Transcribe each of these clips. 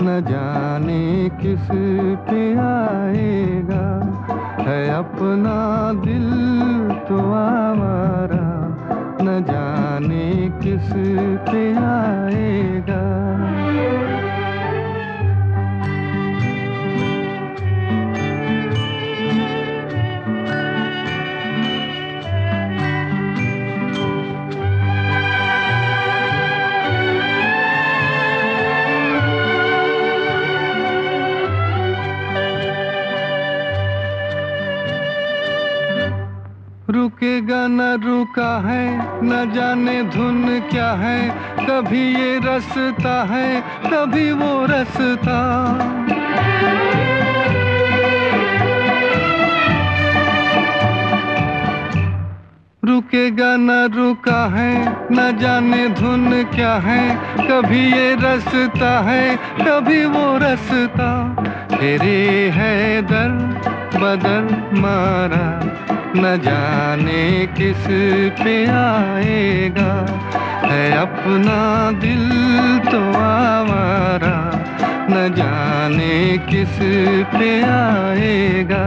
न जाने किस पे आएगा। है अपना दिल तो आवारा, न जाने किस पे आएगा। रुकेगा न रुका है, न जाने धुन क्या है। कभी ये रास्ता है, कभी वो रास्ता। रुकेगा न रुका है, न जाने धुन क्या है। कभी ये रास्ता है, कभी वो रास्ता। तेरे है दर बदर मारा, न जाने किस पे आएगा। है अपना दिल तो आवारा, न जाने किस पे आएगा।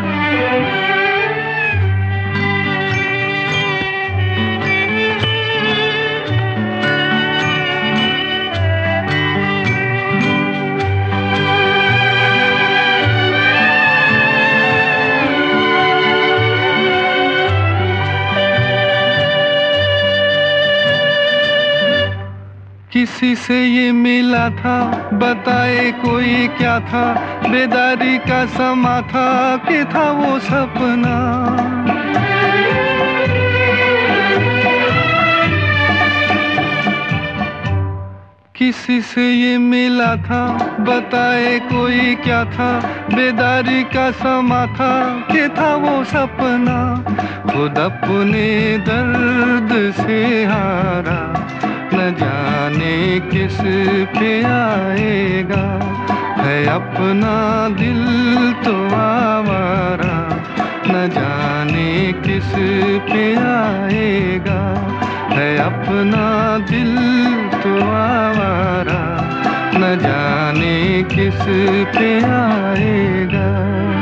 किसी से ये मिला था, बताए कोई क्या था। बेदारी का समा था कि था वो सपना। किसी से ये मिला था, बताए कोई क्या था। बेदारी का समा था कि था वो सपना। खुद अपने दर्द से हारा, न जाने किस पे आएगा। है अपना दिल तो आवारा, न जाने किस पे आएगा। है अपना दिल तो आवारा, न जाने किस पे आएगा।